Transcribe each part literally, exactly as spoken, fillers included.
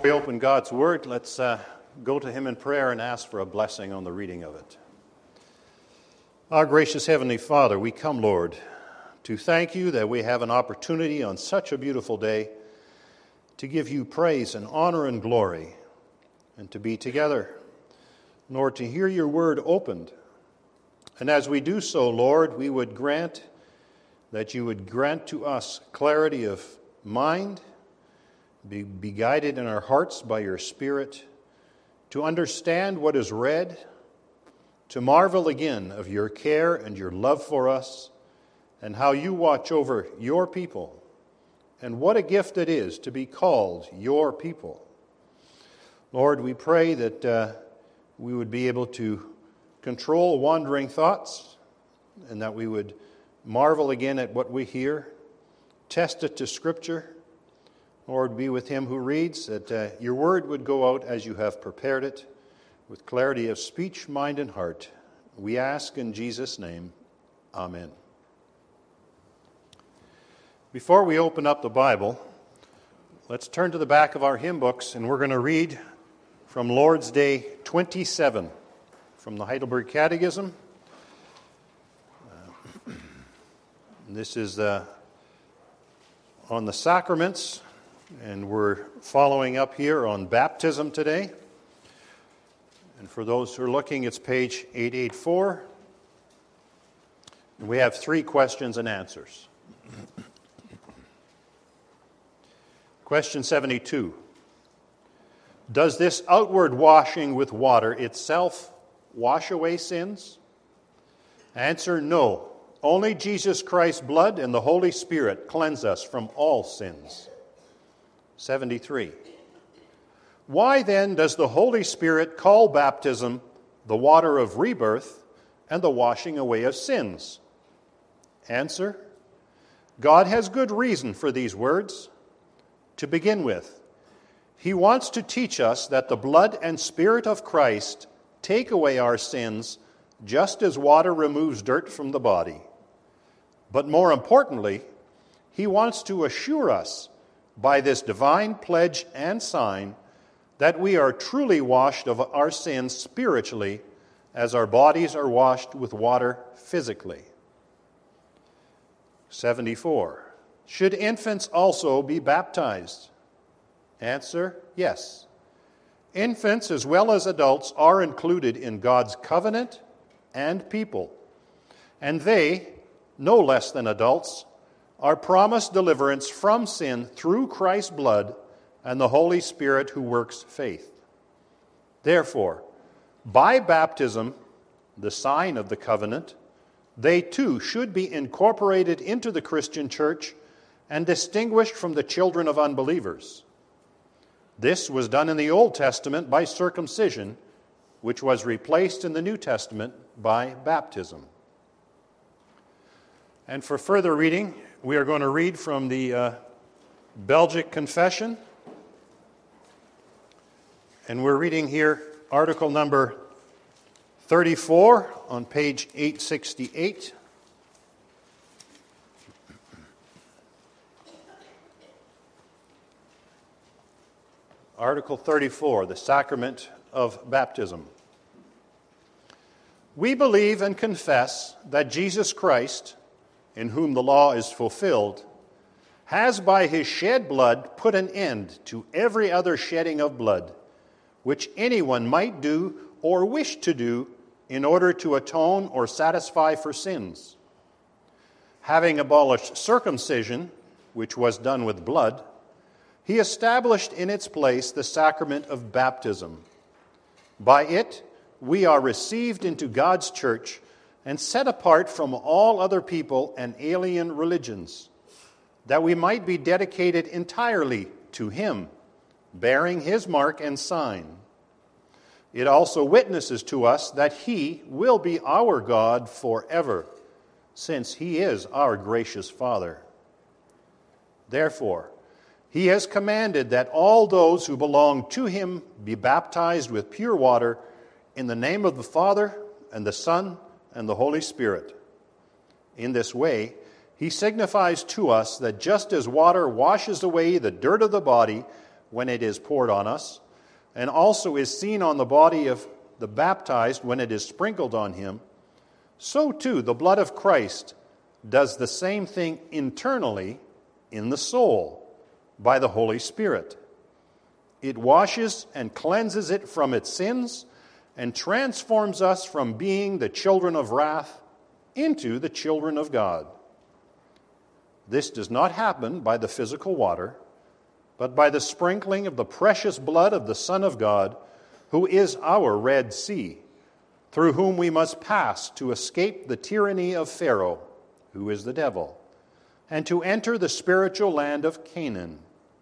We open God's Word. Let's uh, go to Him in prayer and ask for a blessing on the reading of it. Our gracious Heavenly Father, we come, Lord, to thank You that we have an opportunity on such a beautiful day to give You praise and honor and glory and to be together, Lord, to hear Your Word opened. And as we do so, Lord, we would grant that You would grant to us clarity of mind, Be, be guided in our hearts by Your Spirit, to understand what is read, to marvel again of Your care and Your love for us, and how You watch over Your people, and what a gift it is to be called Your people. Lord, we pray that uh, we would be able to control wandering thoughts, and that we would marvel again at what we hear, test it to Scripture. Lord, be with him who reads, that uh, Your word would go out as You have prepared it, with clarity of speech, mind, and heart. We ask in Jesus' name, Amen. Before we open up the Bible, let's turn to the back of our hymn books, and we're going to read from Lord's Day twenty-seven, from the Heidelberg Catechism. Uh, this is uh, on the sacraments. And we're following up here on baptism today. And for those who are looking, it's page eight eighty-four. And we have three questions and answers. Question seventy-two. Does this outward washing with water itself wash away sins? Answer, no. Only Jesus Christ's blood and the Holy Spirit cleanse us from all sins. seventy-three. Why then does the Holy Spirit call baptism the water of rebirth and the washing away of sins? Answer, God has good reason for these words. To begin with, He wants to teach us that the blood and Spirit of Christ take away our sins just as water removes dirt from the body. But more importantly, He wants to assure us by this divine pledge and sign that we are truly washed of our sins spiritually as our bodies are washed with water physically. seventy-four. Should infants also be baptized? Answer, yes. Infants as well as adults are included in God's covenant and people, and they, no less than adults, are promised deliverance from sin through Christ's blood and the Holy Spirit who works faith. Therefore, by baptism, the sign of the covenant, they too should be incorporated into the Christian church and distinguished from the children of unbelievers. This was done in the Old Testament by circumcision, which was replaced in the New Testament by baptism. And for further reading, we are going to read from the uh, Belgic Confession. And we're reading here article number thirty-four on page eight sixty-eight. Article thirty-four, the sacrament of baptism. We believe and confess that Jesus Christ, in whom the law is fulfilled, has by His shed blood put an end to every other shedding of blood, which anyone might do or wish to do in order to atone or satisfy for sins. Having abolished circumcision, which was done with blood, He established in its place the sacrament of baptism. By it, we are received into God's church and set apart from all other people and alien religions, that we might be dedicated entirely to Him, bearing His mark and sign. It also witnesses to us that He will be our God forever, since He is our gracious Father. Therefore, He has commanded that all those who belong to Him be baptized with pure water in the name of the Father and the Son and the Holy Spirit. In this way, He signifies to us that just as water washes away the dirt of the body when it is poured on us, and also is seen on the body of the baptized when it is sprinkled on him, so too the blood of Christ does the same thing internally in the soul by the Holy Spirit. It washes and cleanses it from its sins and transforms us from being the children of wrath into the children of God. This does not happen by the physical water, but by the sprinkling of the precious blood of the Son of God, who is our Red Sea, through whom we must pass to escape the tyranny of Pharaoh, who is the devil, and to enter the spiritual land of Canaan.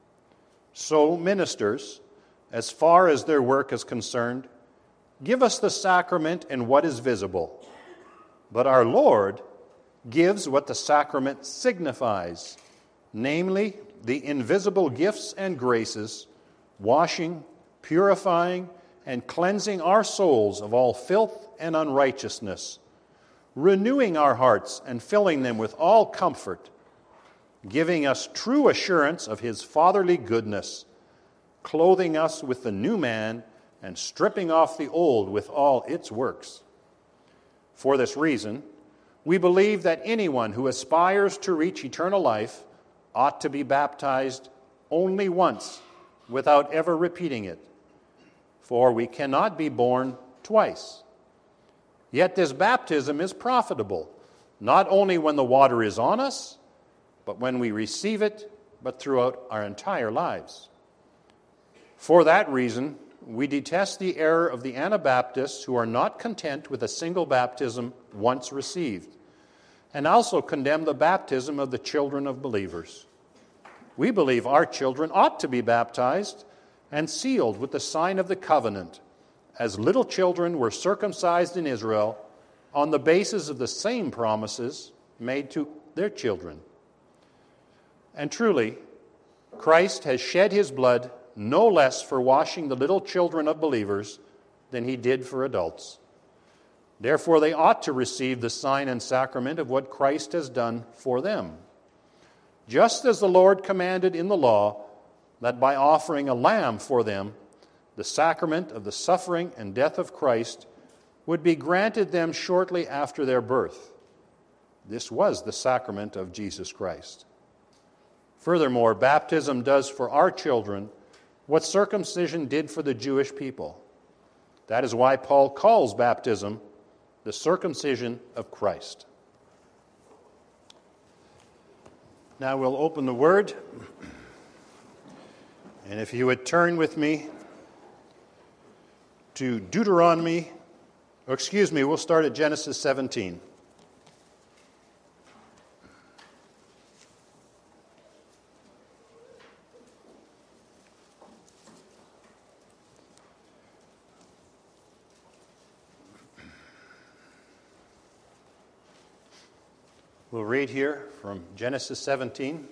So, ministers, as far as their work is concerned, give us the sacrament and what is visible. But our Lord gives what the sacrament signifies, namely the invisible gifts and graces, washing, purifying, and cleansing our souls of all filth and unrighteousness, renewing our hearts and filling them with all comfort, giving us true assurance of his fatherly goodness, clothing us with the new man, and stripping off the old with all its works. For this reason, we believe that anyone who aspires to reach eternal life ought to be baptized only once, without ever repeating it. For we cannot be born twice. Yet this baptism is profitable, not only when the water is on us, but when we receive it, but throughout our entire lives. For that reason, we detest the error of the Anabaptists who are not content with a single baptism once received, and also condemn the baptism of the children of believers. We believe our children ought to be baptized and sealed with the sign of the covenant, as little children were circumcised in Israel on the basis of the same promises made to their children. And truly, Christ has shed his blood no less for washing the little children of believers than he did for adults. Therefore, they ought to receive the sign and sacrament of what Christ has done for them. Just as the Lord commanded in the law that by offering a lamb for them, the sacrament of the suffering and death of Christ would be granted them shortly after their birth. This was the sacrament of Jesus Christ. Furthermore, baptism does for our children what circumcision did for the Jewish people. That is why Paul calls baptism the circumcision of Christ. Now we'll open the Word, and if you would turn with me to Deuteronomy, or excuse me, we'll start at Genesis seventeen. We'll read here from Genesis seventeen.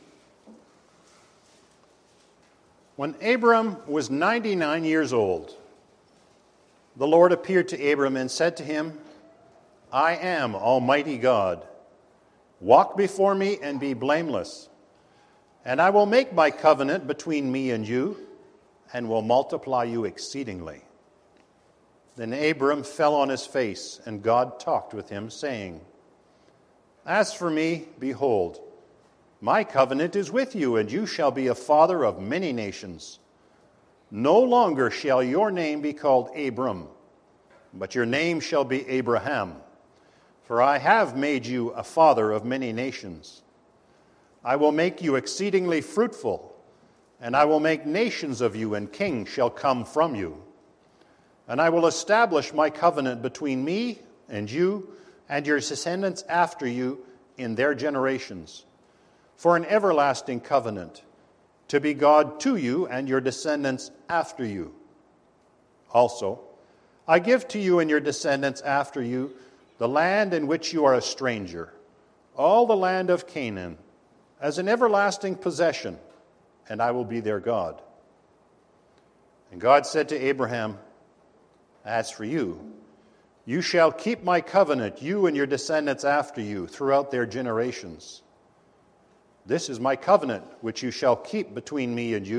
When Abram was ninety-nine years old, the Lord appeared to Abram and said to him, I am Almighty God. Walk before me and be blameless, and I will make my covenant between me and you, and will multiply you exceedingly. Then Abram fell on his face, and God talked with him, saying, As for me, behold, my covenant is with you, and you shall be a father of many nations. No longer shall your name be called Abram, but your name shall be Abraham, for I have made you a father of many nations. I will make you exceedingly fruitful, and I will make nations of you, and kings shall come from you. And I will establish my covenant between me and you and your descendants after you in their generations, for an everlasting covenant, to be God to you and your descendants after you. Also, I give to you and your descendants after you the land in which you are a stranger, all the land of Canaan, as an everlasting possession, and I will be their God. And God said to Abraham, As for you, you shall keep my covenant, you and your descendants after you, throughout their generations. This is my covenant, which you shall keep between me and you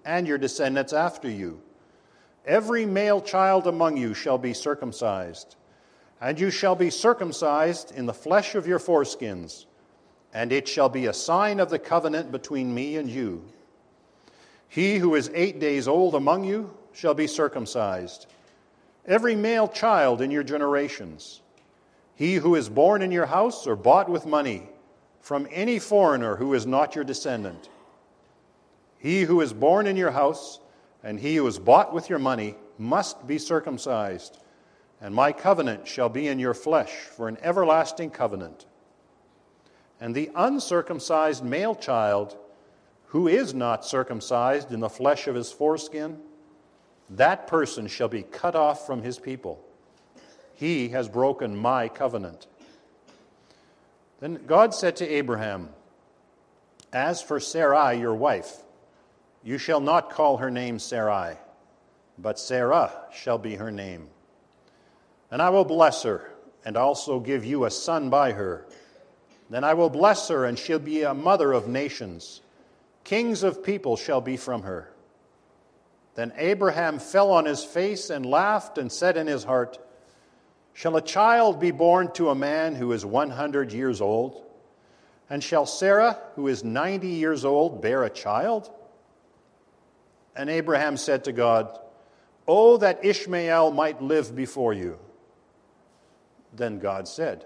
and your descendants after you. Every male child among you shall be circumcised, and you shall be circumcised in the flesh of your foreskins, and it shall be a sign of the covenant between me and you. He who is eight days old among you shall be circumcised, every male child in your generations. He who is born in your house or bought with money from any foreigner who is not your descendant. He who is born in your house and he who is bought with your money must be circumcised, and my covenant shall be in your flesh for an everlasting covenant. And the uncircumcised male child who is not circumcised in the flesh of his foreskin, that person shall be cut off from his people. He has broken my covenant. Then God said to Abraham, As for Sarai, your wife, you shall not call her name Sarai, but Sarah shall be her name. And I will bless her, and also give you a son by her. Then I will bless her, and she'll be a mother of nations. Kings of people shall be from her. Then Abraham fell on his face and laughed and said in his heart, Shall a child be born to a man who is one hundred years old? And shall Sarah, who is ninety years old, bear a child? And Abraham said to God, Oh, that Ishmael might live before you. Then God said,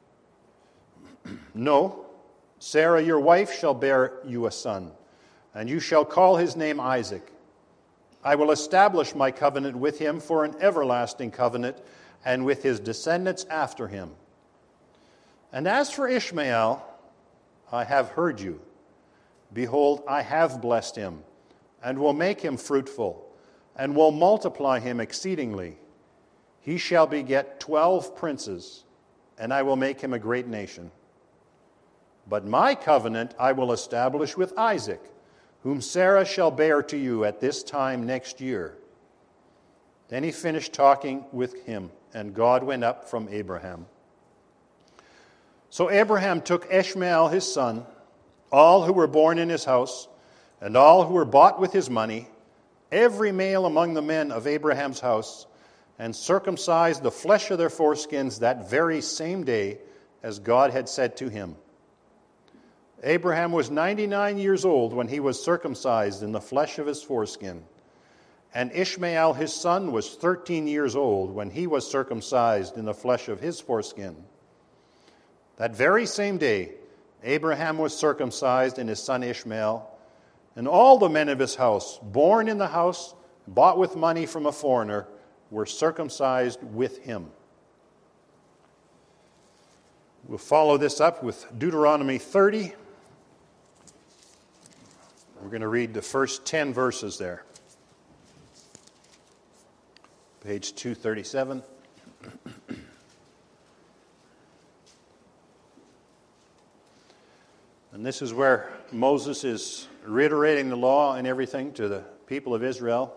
No, Sarah your wife shall bear you a son, and you shall call his name Isaac. I will establish my covenant with him for an everlasting covenant, and with his descendants after him. And as for Ishmael, I have heard you. Behold, I have blessed him, and will make him fruitful, and will multiply him exceedingly. He shall beget twelve princes, and I will make him a great nation. But my covenant I will establish with Isaac, whom Sarah shall bear to you at this time next year. Then he finished talking with him, and God went up from Abraham. So Abraham took Ishmael his son, all who were born in his house, and all who were bought with his money, every male among the men of Abraham's house, and circumcised the flesh of their foreskins that very same day, as God had said to him. Abraham was ninety-nine years old when he was circumcised in the flesh of his foreskin. And Ishmael his son was thirteen years old when he was circumcised in the flesh of his foreskin. That very same day, Abraham was circumcised in his son Ishmael, and all the men of his house, born in the house, bought with money from a foreigner, were circumcised with him. We'll follow this up with Deuteronomy thirty. We're going to read the first ten verses there. Page two thirty-seven. And this is where Moses is reiterating the law and everything to the people of Israel.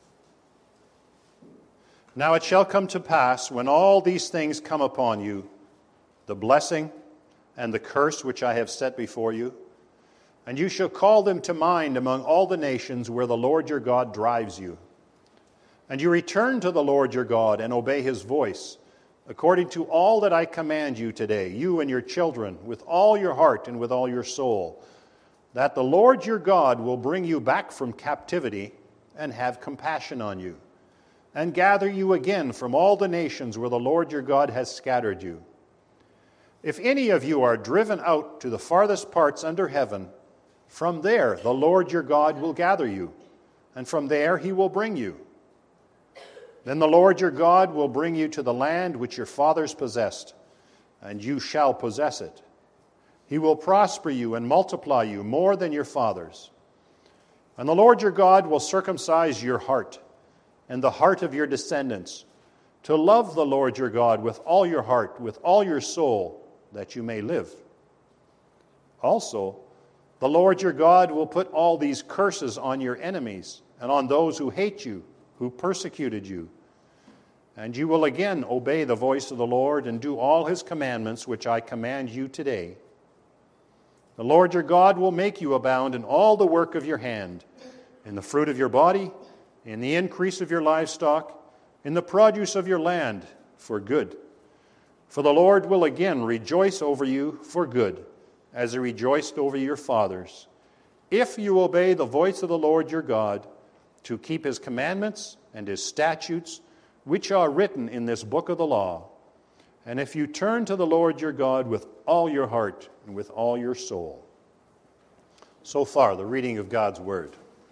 Now it shall come to pass, when all these things come upon you, the blessing and the curse which I have set before you, and you shall call them to mind among all the nations where the Lord your God drives you. And you return to the Lord your God and obey his voice, according to all that I command you today, you and your children, with all your heart and with all your soul, that the Lord your God will bring you back from captivity and have compassion on you, and gather you again from all the nations where the Lord your God has scattered you. If any of you are driven out to the farthest parts under heaven, from there the Lord your God will gather you, and from there he will bring you. Then the Lord your God will bring you to the land which your fathers possessed, and you shall possess it. He will prosper you and multiply you more than your fathers. And the Lord your God will circumcise your heart and the heart of your descendants, to love the Lord your God with all your heart, with all your soul, that you may live. Also, the Lord your God will put all these curses on your enemies and on those who hate you, who persecuted you. And you will again obey the voice of the Lord and do all his commandments which I command you today. The Lord your God will make you abound in all the work of your hand, in the fruit of your body, in the increase of your livestock, in the produce of your land, for good. For the Lord will again rejoice over you for good, as he rejoiced over your fathers, if you obey the voice of the Lord your God, to keep his commandments and his statutes, which are written in this book of the law. And if you turn to the Lord your God with all your heart and with all your soul. So far, the reading of God's word.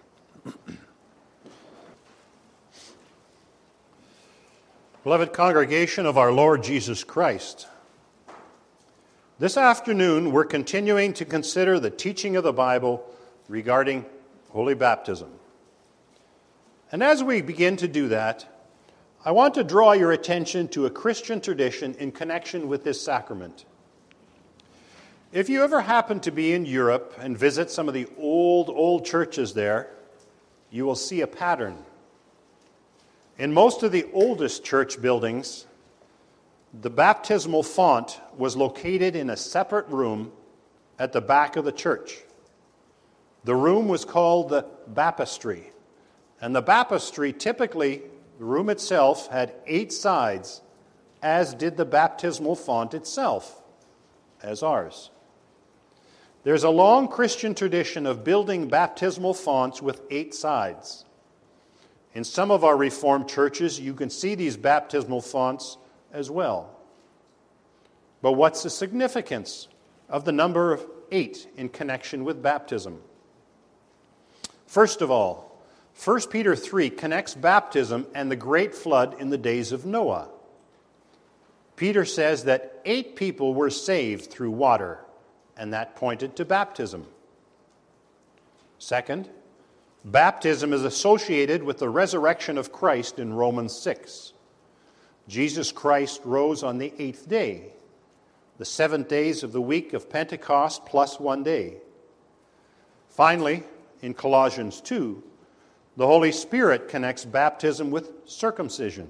Beloved congregation of our Lord Jesus Christ, this afternoon we're continuing to consider the teaching of the Bible regarding holy baptism. And as we begin to do that, I want to draw your attention to a Christian tradition in connection with this sacrament. If you ever happen to be in Europe and visit some of the old, old churches there, you will see a pattern. In most of the oldest church buildings, the baptismal font was located in a separate room at the back of the church. The room was called the baptistry. And the baptistry, typically, the room itself had eight sides, as did the baptismal font itself, as ours. There's a long Christian tradition of building baptismal fonts with eight sides. In some of our Reformed churches, you can see these baptismal fonts as well. But what's the significance of the number of eight in connection with baptism? First of all, First Peter three connects baptism and the great flood in the days of Noah. Peter says that eight people were saved through water, and that pointed to baptism. Second, baptism is associated with the resurrection of Christ in Romans six. Jesus Christ rose on the eighth day, the seventh days of the week of Pentecost plus one day. Finally, in Colossians two, the Holy Spirit connects baptism with circumcision.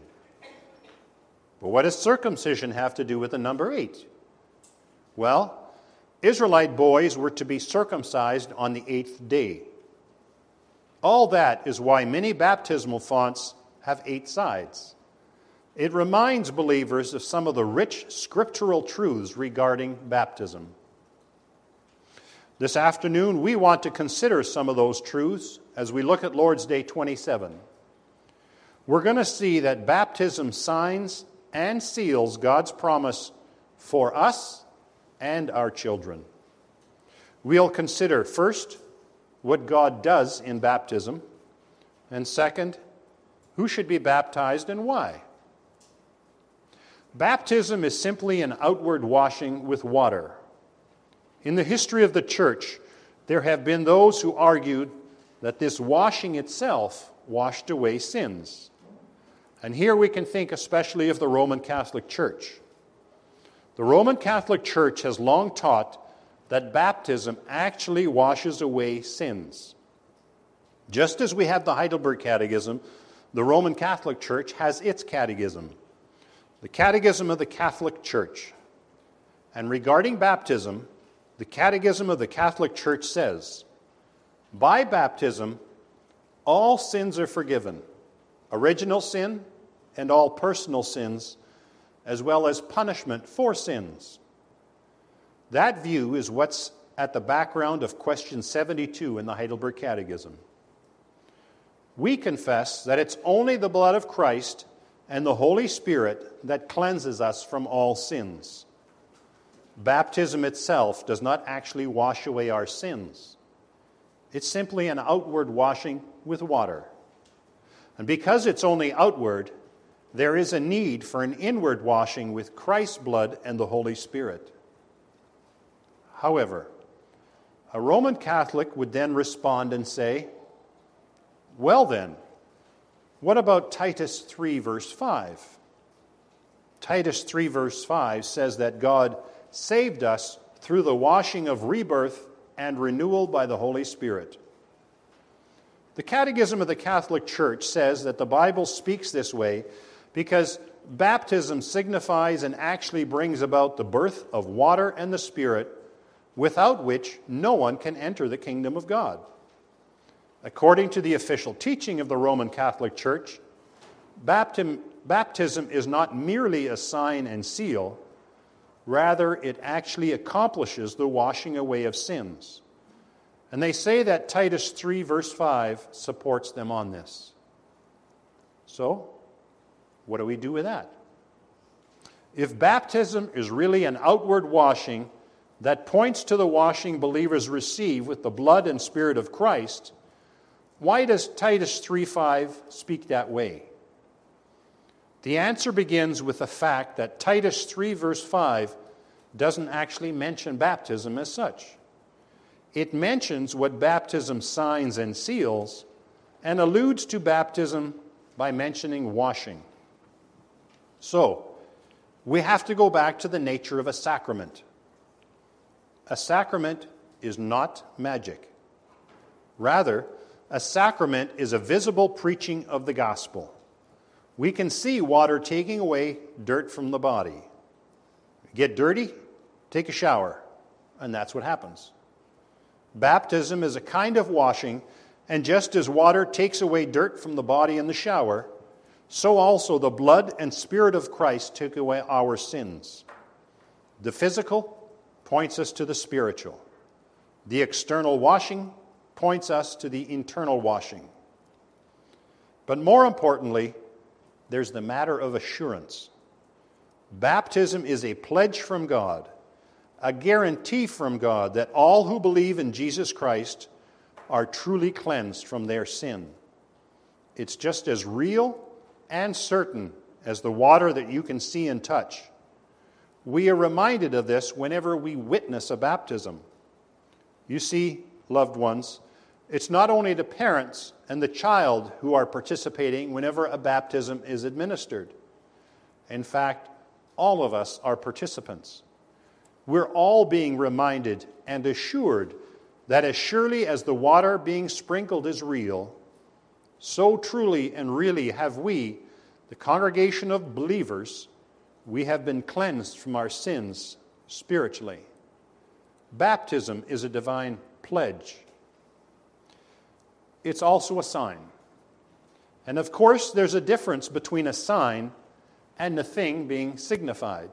But what does circumcision have to do with the number eight? Well, Israelite boys were to be circumcised on the eighth day. All that is why many baptismal fonts have eight sides. It reminds believers of some of the rich scriptural truths regarding baptism. This afternoon, we want to consider some of those truths as we look at Lord's Day twenty-seven. We're going to see that baptism signs and seals God's promise for us and our children. We'll consider, first, what God does in baptism, and second, who should be baptized and why. Baptism is simply an outward washing with water. In the history of the church, there have been those who argued that this washing itself washed away sins. And here we can think especially of the Roman Catholic Church. The Roman Catholic Church has long taught that baptism actually washes away sins. Just as we have the Heidelberg Catechism, the Roman Catholic Church has its catechism, the Catechism of the Catholic Church. And regarding baptism, the Catechism of the Catholic Church says, by baptism, all sins are forgiven, original sin and all personal sins, as well as punishment for sins. That view is what's at the background of question seventy-two in the Heidelberg Catechism. We confess that it's only the blood of Christ and the Holy Spirit that cleanses us from all sins. Baptism itself does not actually wash away our sins. It's simply an outward washing with water. And because it's only outward, there is a need for an inward washing with Christ's blood and the Holy Spirit. However, a Roman Catholic would then respond and say, well then, what about Titus three verse five? Titus three verse five says that God saved us through the washing of rebirth and renewal by the Holy Spirit. The Catechism of the Catholic Church says that the Bible speaks this way because baptism signifies and actually brings about the birth of water and the Spirit, without which no one can enter the kingdom of God. According to the official teaching of the Roman Catholic Church, baptism, baptism is not merely a sign and seal, rather it actually accomplishes the washing away of sins. And they say that Titus three verse five supports them on this. So, what do we do with that? If baptism is really an outward washing that points to the washing believers receive with the blood and Spirit of Christ, why does Titus three five speak that way? The answer begins with the fact that Titus three verse five doesn't actually mention baptism as such. It mentions what baptism signs and seals and alludes to baptism by mentioning washing. So, we have to go back to the nature of a sacrament. A sacrament is not magic. Rather, a sacrament is a visible preaching of the gospel. We can see water taking away dirt from the body. Get dirty, take a shower, and that's what happens. Baptism is a kind of washing, and just as water takes away dirt from the body in the shower, so also the blood and Spirit of Christ take away our sins. The physical points us to the spiritual. The external washing points us to the internal washing. But more importantly, there's the matter of assurance. Baptism is a pledge from God, a guarantee from God that all who believe in Jesus Christ are truly cleansed from their sin. It's just as real and certain as the water that you can see and touch. We are reminded of this whenever we witness a baptism. You see, loved ones, it's not only the parents and the child who are participating whenever a baptism is administered. In fact, all of us are participants. We're all being reminded and assured that as surely as the water being sprinkled is real, so truly and really have we, the congregation of believers, we have been cleansed from our sins spiritually. Baptism is a divine pledge. It's also a sign. And of course, there's a difference between a sign and the thing being signified.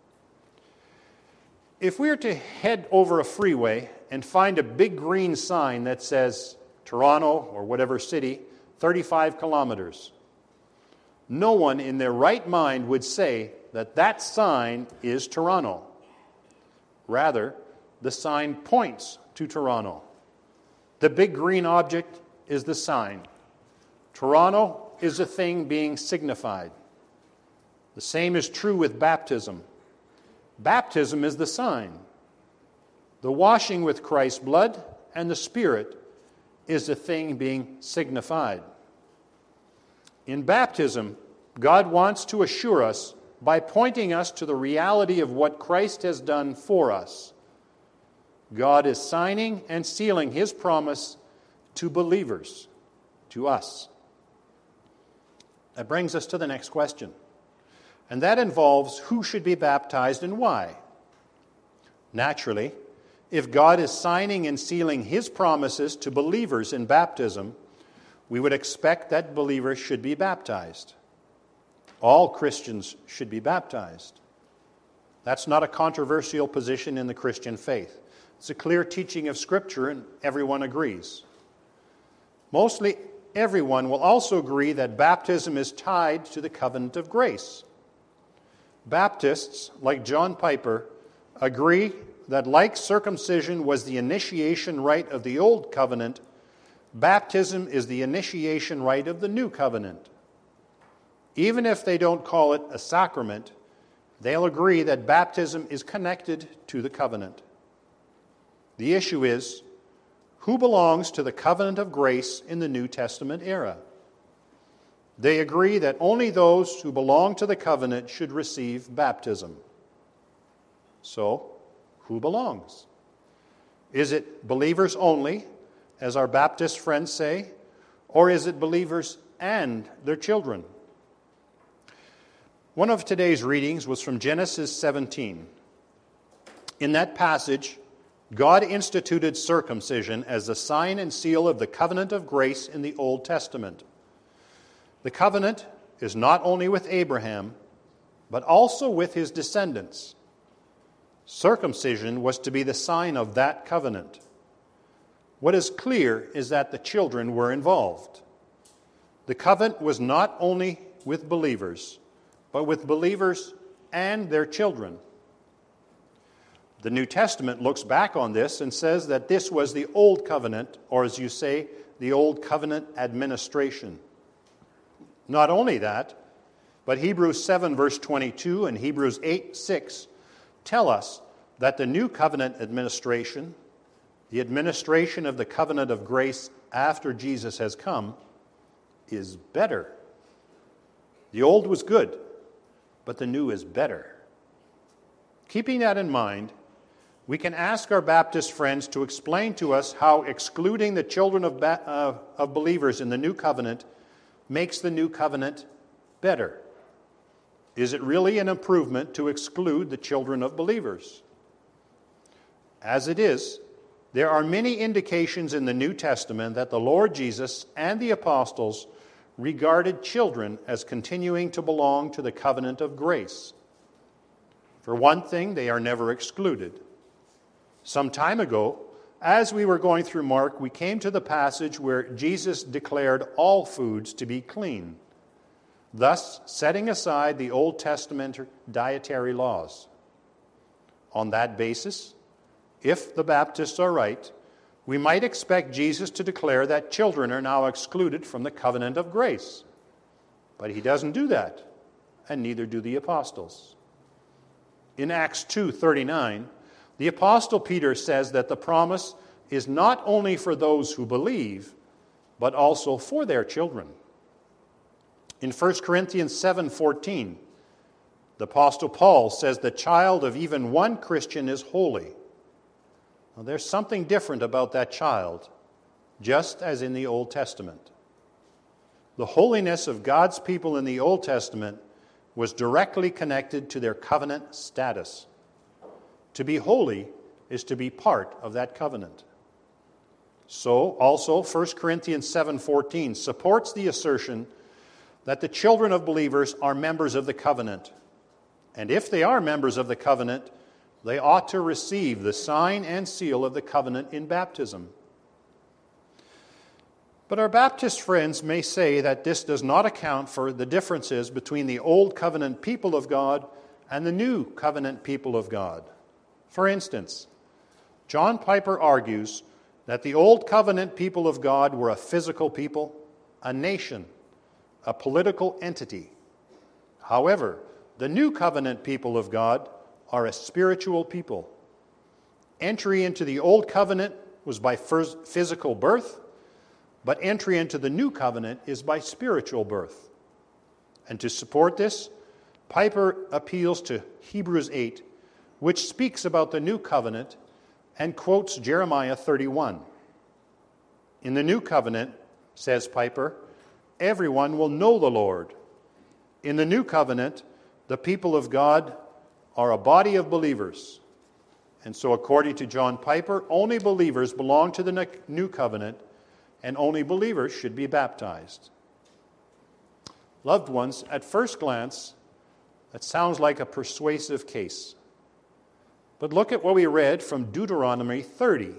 If we were to head over a freeway and find a big green sign that says Toronto or whatever city, thirty-five kilometers, no one in their right mind would say that that sign is Toronto. Rather, the sign points to Toronto. The big green object is the sign. Toronto is the thing being signified. The same is true with baptism. Baptism is the sign. The washing with Christ's blood and the Spirit is the thing being signified. In baptism, God wants to assure us by pointing us to the reality of what Christ has done for us. God is signing and sealing His promise to believers, to us. That brings us to the next question. And that involves who should be baptized and why. Naturally, if God is signing and sealing His promises to believers in baptism, we would expect that believers should be baptized. All Christians should be baptized. That's not a controversial position in the Christian faith. It's a clear teaching of Scripture, and everyone agrees. Mostly everyone will also agree that baptism is tied to the covenant of grace. Baptists, like John Piper, agree that like circumcision was the initiation rite of the old covenant, baptism is the initiation rite of the new covenant. Even if they don't call it a sacrament, they'll agree that baptism is connected to the covenant. The issue is, who belongs to the covenant of grace in the New Testament era? They agree that only those who belong to the covenant should receive baptism. So, who belongs? Is it believers only, as our Baptist friends say, or is it believers and their children? One of today's readings was from Genesis seventeen. In that passage, God instituted circumcision as the sign and seal of the covenant of grace in the Old Testament. The covenant is not only with Abraham, but also with his descendants. Circumcision was to be the sign of that covenant. What is clear is that the children were involved. The covenant was not only with believers, but with believers and their children. The New Testament looks back on this and says that this was the Old Covenant, or as you say, the Old Covenant administration. Not only that, but Hebrews seven verse twenty-two and Hebrews eight six tell us that the New Covenant administration, the administration of the covenant of grace after Jesus has come, is better. The old was good, but the new is better. Keeping that in mind, we can ask our Baptist friends to explain to us how excluding the children of, ba- uh, of believers in the new covenant makes the new covenant better. Is it really an improvement to exclude the children of believers? As it is, there are many indications in the New Testament that the Lord Jesus and the apostles regarded children as continuing to belong to the covenant of grace. For one thing, they are never excluded. Some time ago, as we were going through Mark, we came to the passage where Jesus declared all foods to be clean, thus setting aside the Old Testament dietary laws. On that basis, if the Baptists are right, we might expect Jesus to declare that children are now excluded from the covenant of grace. But he doesn't do that, and neither do the apostles. In Acts two thirty-nine, the Apostle Peter says that the promise is not only for those who believe, but also for their children. In First Corinthians seven fourteen, the Apostle Paul says the child of even one Christian is holy. Now, there's something different about that child, just as in the Old Testament. The holiness of God's people in the Old Testament was directly connected to their covenant status. To be holy is to be part of that covenant. So, also, First Corinthians seven fourteen supports the assertion that the children of believers are members of the covenant. And if they are members of the covenant, they ought to receive the sign and seal of the covenant in baptism. But our Baptist friends may say that this does not account for the differences between the Old Covenant people of God and the New Covenant people of God. For instance, John Piper argues that the Old Covenant people of God were a physical people, a nation, a political entity. However, the New Covenant people of God are a spiritual people. Entry into the Old Covenant was by physical birth, but entry into the New Covenant is by spiritual birth. And to support this, Piper appeals to Hebrews eight, which speaks about the New Covenant and quotes Jeremiah thirty-one. In the New Covenant, says Piper, everyone will know the Lord. In the New Covenant, the people of God are a body of believers. And so according to John Piper, only believers belong to the New Covenant, and only believers should be baptized. Loved ones, at first glance, that sounds like a persuasive case. But look at what we read from Deuteronomy thirty.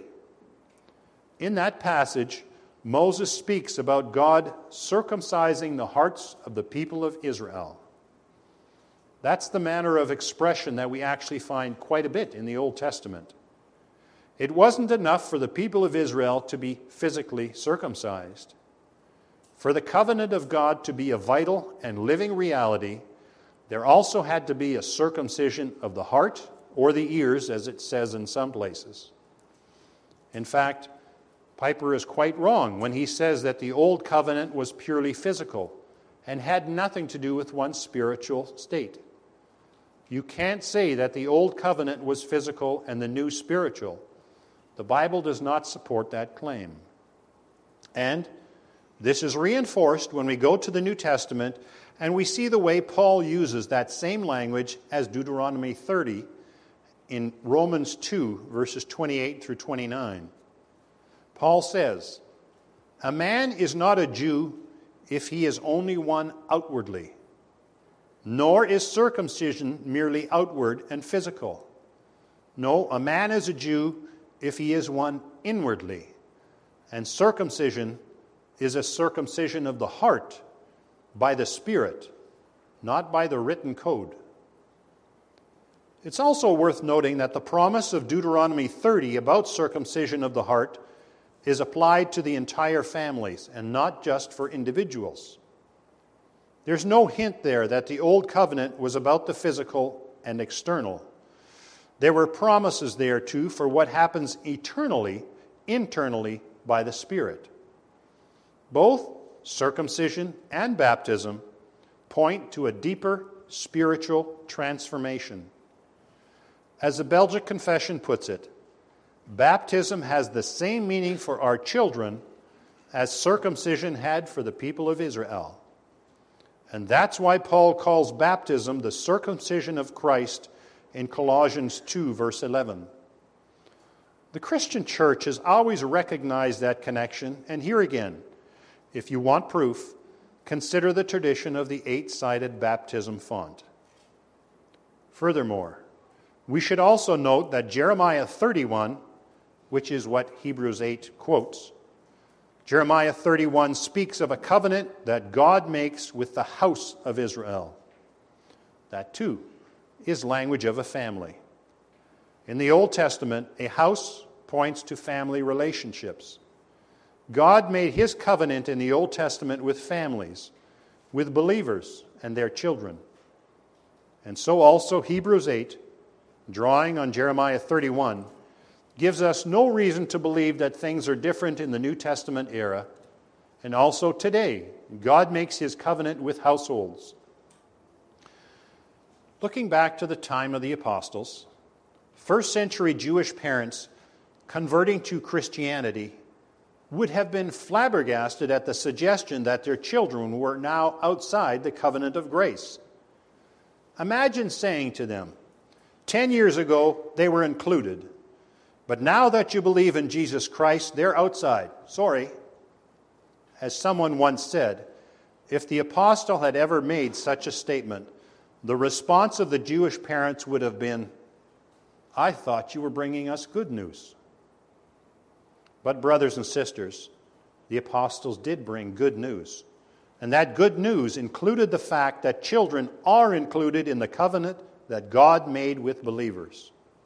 In that passage, Moses speaks about God circumcising the hearts of the people of Israel. That's the manner of expression that we actually find quite a bit in the Old Testament. It wasn't enough for the people of Israel to be physically circumcised. For the covenant of God to be a vital and living reality, there also had to be a circumcision of the heart or the ears, as it says in some places. In fact, Piper is quite wrong when he says that the Old Covenant was purely physical and had nothing to do with one's spiritual state. You can't say that the Old Covenant was physical and the New spiritual. The Bible does not support that claim. And this is reinforced when we go to the New Testament and we see the way Paul uses that same language as Deuteronomy thirty in Romans two, verses twenty-eight through twenty-nine. Paul says, "A man is not a Jew if he is only one outwardly, nor is circumcision merely outward and physical. No, a man is a Jew if he is one inwardly, and circumcision is a circumcision of the heart by the Spirit, not by the written code." It's also worth noting that the promise of Deuteronomy thirty about circumcision of the heart is applied to the entire families and not just for individuals. There's no hint there that the Old Covenant was about the physical and external. There were promises there, too, for what happens eternally, internally, by the Spirit. Both circumcision and baptism point to a deeper spiritual transformation. As the Belgic Confession puts it, baptism has the same meaning for our children as circumcision had for the people of Israel. And that's why Paul calls baptism the circumcision of Christ in Colossians two, verse eleven. The Christian church has always recognized that connection, and here again, if you want proof, consider the tradition of the eight-sided baptism font. Furthermore, we should also note that Jeremiah thirty-one, which is what Hebrews eight quotes, Jeremiah thirty-one speaks of a covenant that God makes with the house of Israel. That, too, is language of a family. In the Old Testament, a house points to family relationships. God made his covenant in the Old Testament with families, with believers and their children. And so also Hebrews eight, drawing on Jeremiah thirty-one, gives us no reason to believe that things are different in the New Testament era. And also today, God makes his covenant with households. Looking back to the time of the apostles, first century Jewish parents converting to Christianity would have been flabbergasted at the suggestion that their children were now outside the covenant of grace. Imagine saying to them, ten years ago they were included, but now that you believe in Jesus Christ, they're outside. Sorry. As someone once said, if the apostle had ever made such a statement, the response of the Jewish parents would have been, "I thought you were bringing us good news." But brothers and sisters, the apostles did bring good news. And that good news included the fact that children are included in the covenant that God made with believers.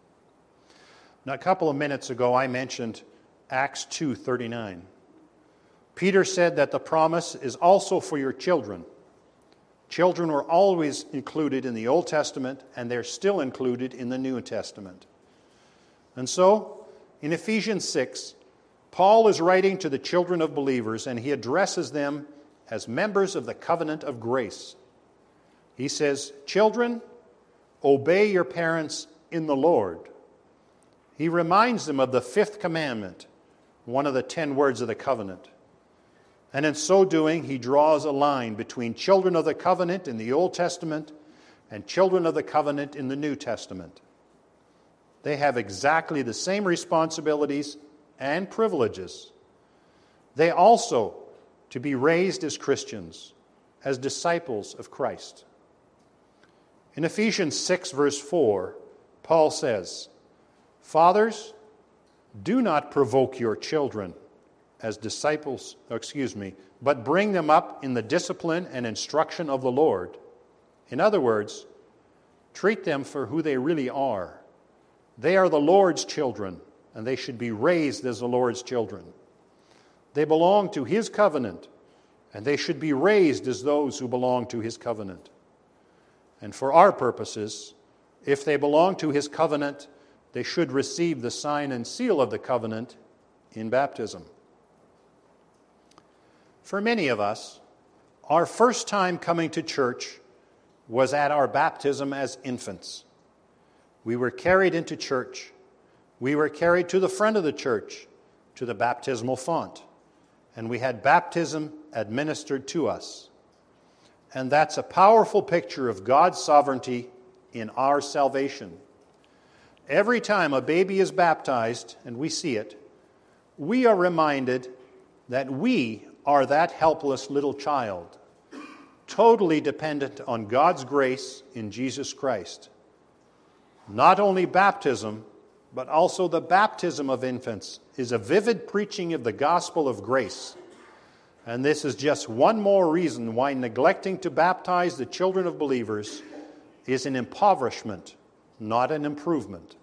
Now, a couple of minutes ago, I mentioned Acts two thirty-nine. Peter said that the promise is also for your children. Children were always included in the Old Testament, and they're still included in the New Testament. And so, in Ephesians six, Paul is writing to the children of believers, and he addresses them as members of the covenant of grace. He says, "Children, obey your parents in the Lord." He reminds them of the fifth commandment, one of the ten words of the covenant. And in so doing, he draws a line between children of the covenant in the Old Testament and children of the covenant in the New Testament. They have exactly the same responsibilities and privileges. They also to be raised as Christians, as disciples of Christ. In Ephesians six, verse four, Paul says, "Fathers, do not provoke your children as disciples, excuse me, but bring them up in the discipline and instruction of the Lord." In other words, treat them for who they really are. They are the Lord's children, and they should be raised as the Lord's children. They belong to his covenant, and they should be raised as those who belong to his covenant. And for our purposes, if they belong to his covenant, they should receive the sign and seal of the covenant in baptism. For many of us, our first time coming to church was at our baptism as infants. We were carried into church. We were carried to the front of the church, to the baptismal font, and we had baptism administered to us. And that's a powerful picture of God's sovereignty in our salvation. every time a baby is baptized, and we see it, we are reminded that we are that helpless little child, totally dependent on God's grace in Jesus Christ. Not only baptism, but also the baptism of infants is a vivid preaching of the gospel of grace. And this is just one more reason why neglecting to baptize the children of believers is an impoverishment, not an improvement.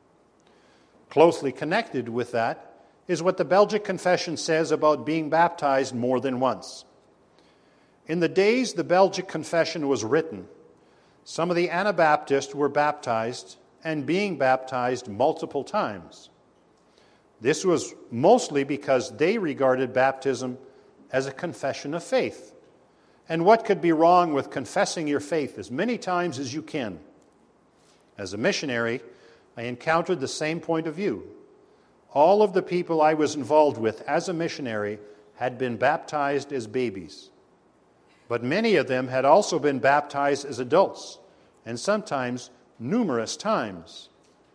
Closely connected with that is what the Belgic Confession says about being baptized more than once. In the days the Belgic Confession was written, some of the Anabaptists were baptized and being baptized multiple times. This was mostly because they regarded baptism as a confession of faith. And what could be wrong with confessing your faith as many times as you can? As a missionary, I encountered the same point of view. All of the people I was involved with as a missionary had been baptized as babies. But many of them had also been baptized as adults, and sometimes numerous times.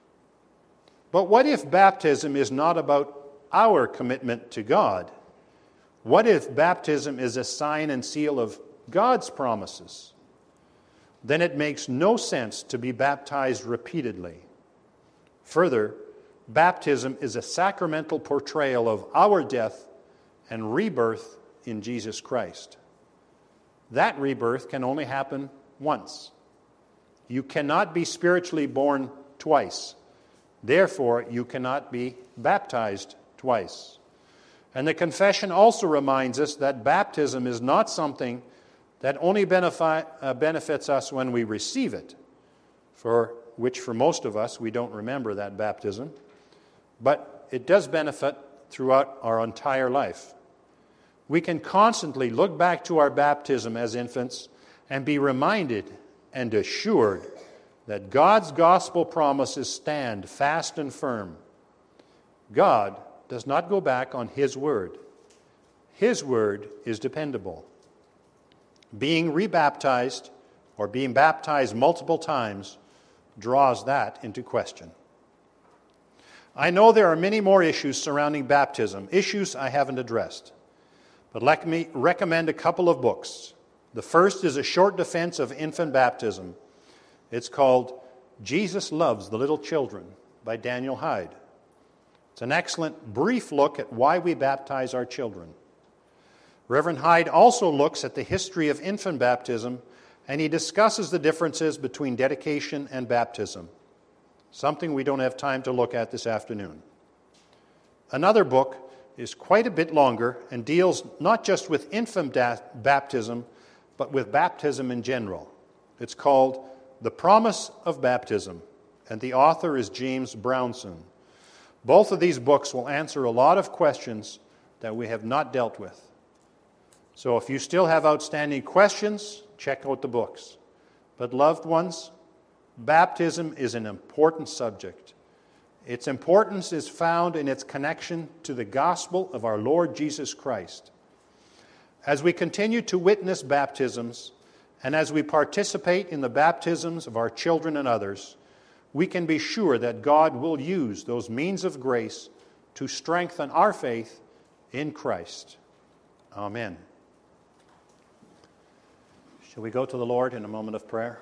But what if baptism is not about our commitment to God? What if baptism is a sign and seal of God's promises? Then it makes no sense to be baptized repeatedly. Further, baptism is a sacramental portrayal of our death and rebirth in Jesus Christ. That rebirth can only happen once. You cannot be spiritually born twice. Therefore, you cannot be baptized twice. And the confession also reminds us that baptism is not something that only benefi- uh, benefits us when we receive it, for which for most of us we don't remember that baptism, but it does benefit throughout our entire life. We can constantly look back to our baptism as infants and be reminded and assured that God's gospel promises stand fast and firm. God does not go back on His word. His word is dependable. Being rebaptized or being baptized multiple times draws that into question. I know there are many more issues surrounding baptism, issues I haven't addressed. But let me recommend a couple of books. The first is a short defense of infant baptism. It's called Jesus Loves the Little Children by Daniel Hyde. It's an excellent brief look at why we baptize our children. Reverend Hyde also looks at the history of infant baptism, and he discusses the differences between dedication and baptism, something we don't have time to look at this afternoon. Another book is quite a bit longer and deals not just with infant baptism, but with baptism in general. It's called The Promise of Baptism, and the author is James Brownson. Both of these books will answer a lot of questions that we have not dealt with. So if you still have outstanding questions, check out the books. But loved ones, baptism is an important subject. Its importance is found in its connection to the gospel of our Lord Jesus Christ. As we continue to witness baptisms, and as we participate in the baptisms of our children and others, we can be sure that God will use those means of grace to strengthen our faith in Christ. Amen. Shall we go to the Lord in a moment of prayer?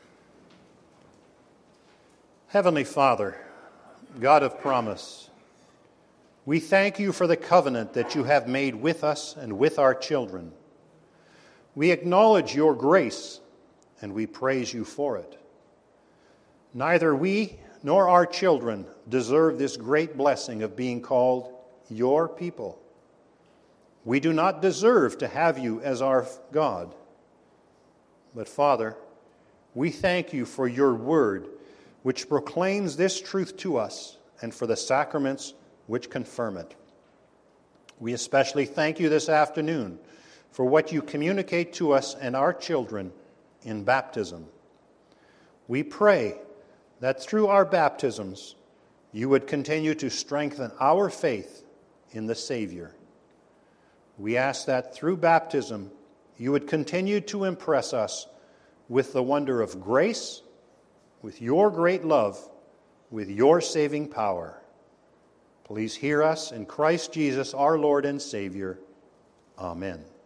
Heavenly Father, God of promise, we thank you for the covenant that you have made with us and with our children. We acknowledge your grace, and we praise you for it. Neither we nor our children deserve this great blessing of being called your people. We do not deserve to have you as our God. But Father, we thank you for your word, which proclaims this truth to us, and for the sacraments which confirm it. We especially thank you this afternoon for what you communicate to us and our children in baptism. We pray that through our baptisms, you would continue to strengthen our faith in the Savior. We ask that through baptism, you would continue to impress us with the wonder of grace, with your great love, with your saving power. Please hear us in Christ Jesus, our Lord and Savior. Amen.